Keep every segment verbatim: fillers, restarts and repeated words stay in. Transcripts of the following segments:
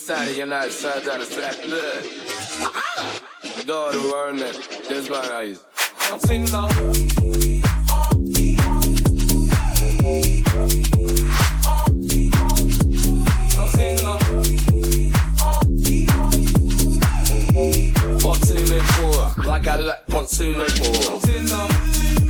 Saturday night, Saturday, Saturday. Go to work, man. This one I use. I'm singing now. What's in it for? Like I like what's in it for?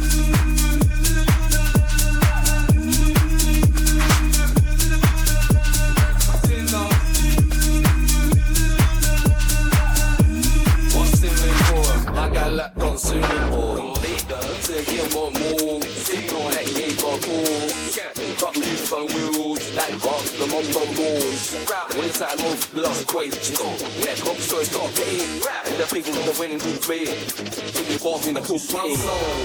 Consuming more leader, taking more more. Sitting on that game for cool. Got loose on wheels, that box, the mumbo balls. When inside move, lost equation. Yeah, hope so it's got pain. And the people in the winning group play. Keep walking the full swing.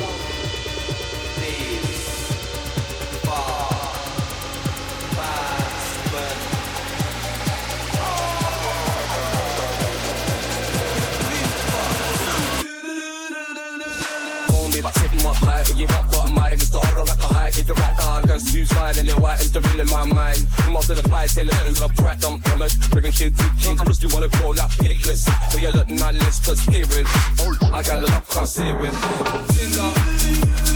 You got got a mic, it's the horror like a hike. It's the right car, guns suicide and they're white, it's the real in my mind. Most of the fights, they let it up, right on promise. Bringing shit to kings, just you wanna call out hitless. But you're looking at this, cause hearing I got a lot, can't see it.